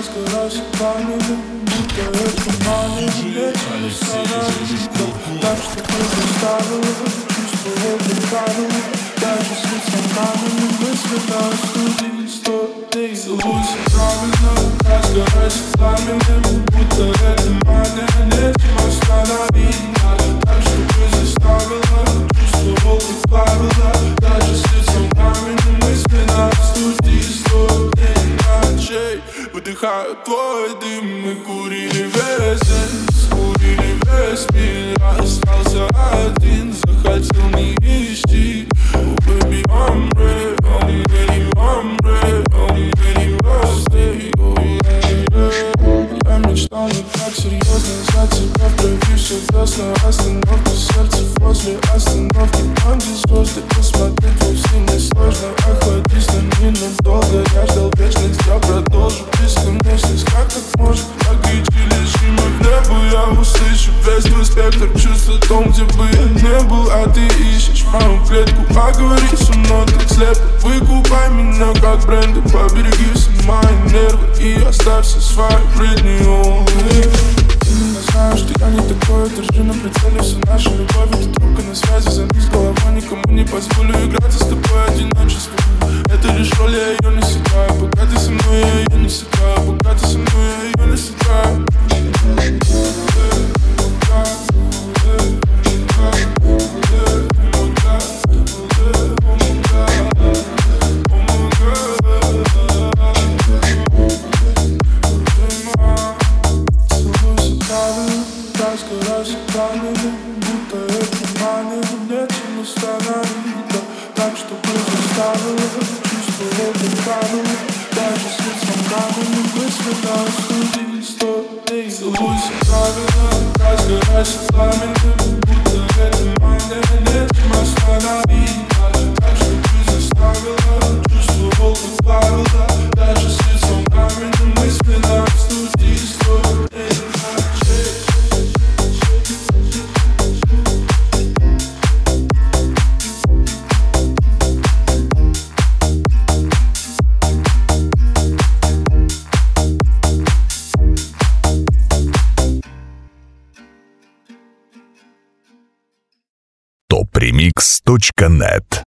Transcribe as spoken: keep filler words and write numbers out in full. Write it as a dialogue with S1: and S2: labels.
S1: Разгорайся пламенем, будто это мания. Летим остановиться, так что ты заставила. Чувство это правило, даже с лицом каменным. Мысли на студии сто дней. Целуйся правильно, разгорайся пламенем, будто это мания. Летим остановиться, так что ты заставила. Чувство это правило, даже с лицом каменным. Мысли на студии сто дней ночей. Выдыхаю твой дым, мы курили весь день, скурили весь мир. Остался один, захотел не ищи. Oh baby, I'm ready, I'm ready, I'm ready, I'm ready, I'll stay. Oh yeah, yeah. Я мечтал не так серьезно за тебя в крови. Все ясно, остановка сердца возле остановки. Там где звезды, посмотреть вовсе не сложно. Охладись на ненадолго, я ждал вечность, я продолжу. Бесконечность, как так можно? Логички лишь мы в небо. Я услышу весь твой спектр чувств о том, где бы я не был. А ты ищешь мою клетку, а говоришь со мной так слепо. Выкупай меня как бренды, побереги все мои нервы и оставься своей Бритни Олли. Ты меня знаешь, что я не такой, держи на прицеле всю нашу любовь. Эта трубка на связи, забить головой, никому не позволю играть с тобой одиночество. Это лишь роль, я ее не сыграю. Пока ты со мной, я ее не сыграю. Пока ты со мной, я ее не сыграю. Разгорайся пламенем, будто это мания. Летим остановиться, так что ты заставила. Чувство это правило, даже с лицом каменным. Мысли на студии сто дней. Целуйся правильно, разгорайся пламенем, будто это мания. Летим остановиться, так что ты заставила. Чувство это правило, даже с лицом каменным. Мысли на студии сто дней.
S2: топ ремикс точка нет